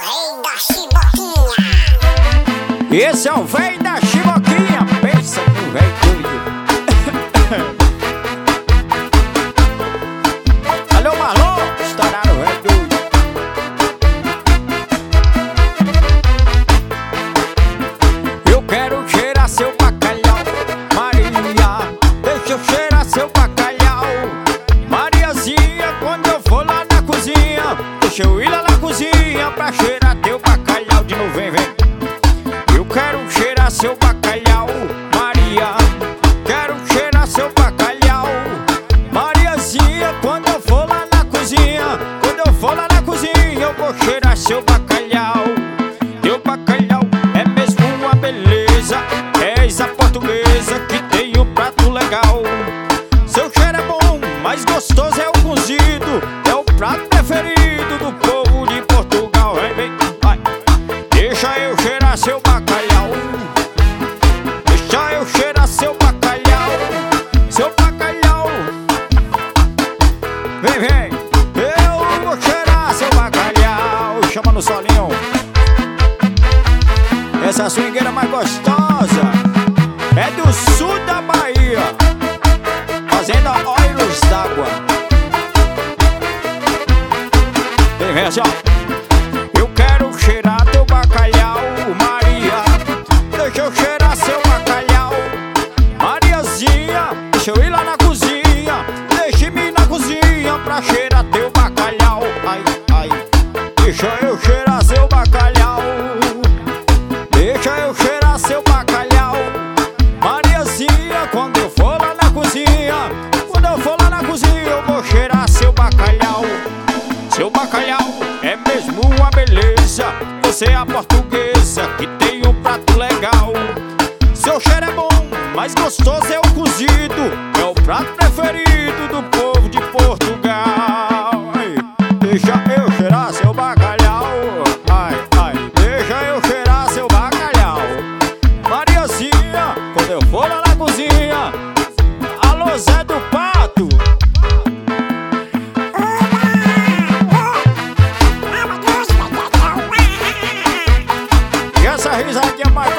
Véi da Chiboquinha. Esse é o véi da Chiboquinha. Pensa no véi doido. Alô, Marlon, estouraram o véi doido. Eu quero cheirar seu bacalhau, Maria, deixa eu cheirar seu bacalhau. Mariazinha, quando eu for lá na cozinha, deixa eu ir lá na cozinha pra cheirar teu bacalhau de novo, vem, vem. Eu quero cheirar seu bacalhau, Maria, quero cheirar seu bacalhau. Mariazinha, quando eu for lá na cozinha, quando eu for lá na cozinha, eu vou cheirar seu bacalhau. Teu bacalhau é mesmo uma beleza, és a portuguesa que tem um prato legal. Seu cheiro é bom, mas gostoso é o cozido, é o prato preferido do povo de Portugal. Vem, vem, vai. Deixa eu cheirar seu bacalhau, deixa eu cheirar seu bacalhau, seu bacalhau. Vem, vem, eu vou cheirar seu bacalhau. Chama no solinho. Essa swingueira mais gostosa é do sul da Bahia, fazenda Olhos d'Água. Vem, vem assim, ó. Eu quero cheirar teu bacalhau, Maria, deixa eu cheirar seu bacalhau. Mariazinha, deixa eu ir lá na cozinha, deixe-me ir na cozinha pra cheirar teu bacalhau. Ai, ai, deixa eu cheirar seu bacalhau, deixa eu cheirar seu bacalhau. Mariazinha, quando eu for lá na cozinha, quando eu for lá na cozinha, eu vou cheirar seu bacalhau. Seu bacalhau é mesmo uma beleza, você é a portuguesa que tem um prato legal. Seu cheiro é bom, mas gostoso é o cozido, é o prato preferido do povo de Portugal. Ai, deixa eu cheirar seu bacalhau. Ai, ai, deixa eu cheirar seu bacalhau. Mariazinha, quando eu for lá na cozinha. Alô, Zé do Pato. E essa risadinha mais